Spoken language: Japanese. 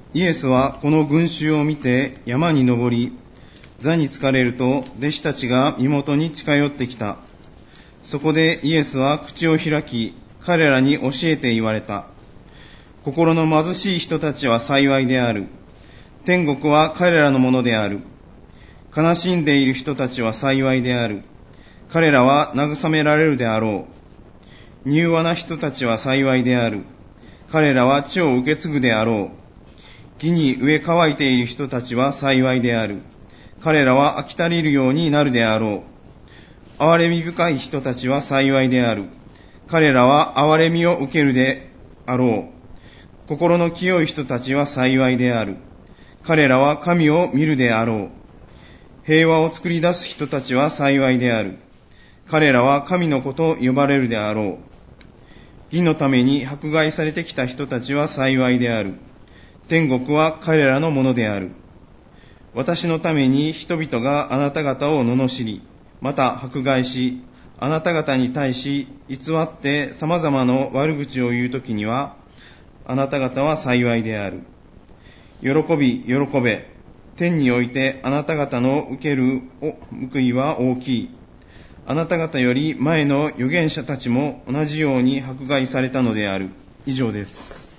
イエスはこの群衆を見て山に登り、座に疲れると弟子たちが身元に近寄ってきた。そこでイエスは口を開き、彼らに教えて言われた。心の貧しい人たちは幸いである。天国は彼らのものである。悲しんでいる人たちは幸いである。彼らは慰められるであろう。柔和な人たちは幸いである。彼らは地を受け継ぐであろう。義に飢え乾いている人たちは幸いである。彼らは飽き足りるようになるであろう。憐れみ深い人たちは幸いである。彼らは憐れみを受けるであろう。心の清い人たちは幸いである。彼らは神を見るであろう。平和を作り出す人たちは幸いである。彼らは神の子と呼ばれるであろう。義のために迫害されてきた人たちは幸いである。天国は彼らのものである。私のために人々があなた方を罵り、また迫害し、あなた方に対し偽って様々な悪口を言うときには、あなた方は幸いである。喜び、喜べ。天においてあなた方の受ける報いは大きい。あなた方より前の預言者たちも同じように迫害されたのである。以上です。